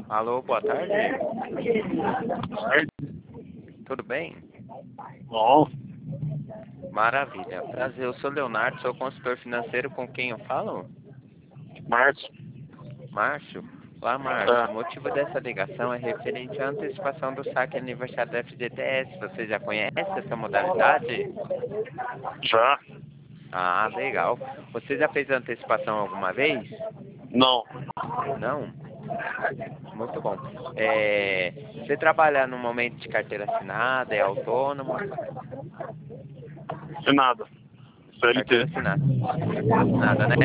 Alô, boa tarde. Tarde. Tudo bem? Bom, Maravilha. Prazer, eu sou Leonardo, sou consultor financeiro. Com quem eu falo? Márcio. Márcio? Olá, Márcio. O Tá. motivo dessa ligação é referente à antecipação do saque aniversário da FGTS. Você já conhece essa modalidade? Já? Ah, legal. Você já fez antecipação alguma vez? Não. Não? Muito bom. Você trabalha no momento de carteira assinada, é autônomo? Sem nada. Carteira CLT. assinada. Carteira assinada, né?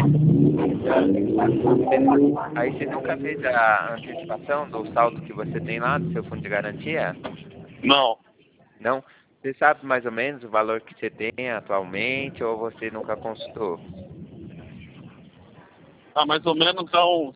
Aí você nunca fez a antecipação do saldo que você tem lá do seu fundo de garantia? Não. Não? Você sabe mais ou menos o valor que você tem atualmente ou você nunca consultou? Mais ou menos há uns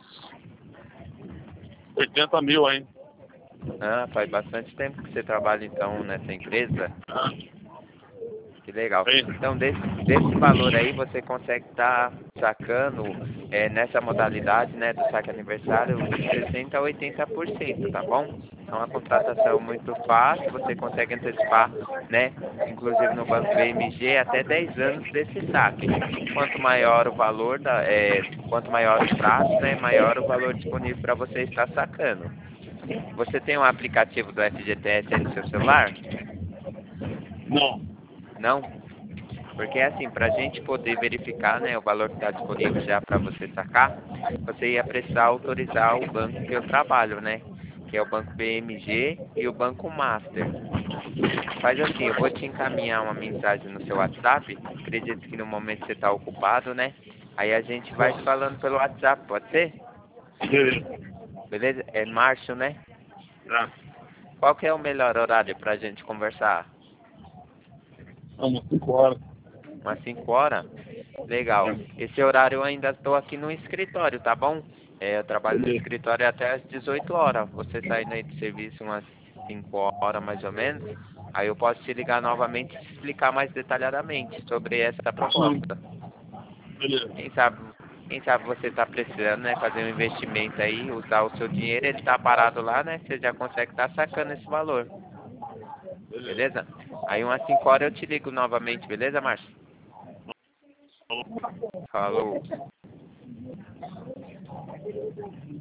80 mil aí. Ah, faz bastante tempo que você trabalha então nessa empresa. Que legal. Aí. Então, desse valor aí, você consegue estar sacando nessa modalidade, né, do saque aniversário de 60% a 80%, tá bom? É uma contratação muito fácil, você consegue antecipar, né, inclusive no Banco BMG, até 10 anos desse saque. Quanto maior o valor, quanto maior o prazo, né, maior o valor disponível para você estar sacando. Você tem um aplicativo do FGTS aí no seu celular? Não. Não? Porque assim, para a gente poder verificar, né, o valor que está disponível já para você sacar, você ia precisar autorizar o banco que eu trabalho, né? Que é o Banco BMG e o Banco Master. Faz assim, eu vou te encaminhar uma mensagem no seu WhatsApp. Acredito que no momento você está ocupado, né? Aí a gente vai se falando pelo WhatsApp, pode ser? Beleza. Beleza? É Márcio, né? Tá. Qual que é o melhor horário para a gente conversar? Umas 5 horas. Umas 5 horas? Legal. Esse horário eu ainda estou aqui no escritório, tá bom? Eu trabalho no Beleza. escritório até às 18 horas. Você saindo aí de serviço umas 5 horas mais ou menos, aí eu posso te ligar novamente e te explicar mais detalhadamente sobre essa proposta. Beleza. Quem sabe, quem sabe você está precisando, né, fazer um investimento aí, usar o seu dinheiro, ele está parado lá, né? Você já consegue estar sacando esse valor, Beleza. beleza? Aí umas 5 horas eu te ligo novamente, beleza, Márcio? Falou.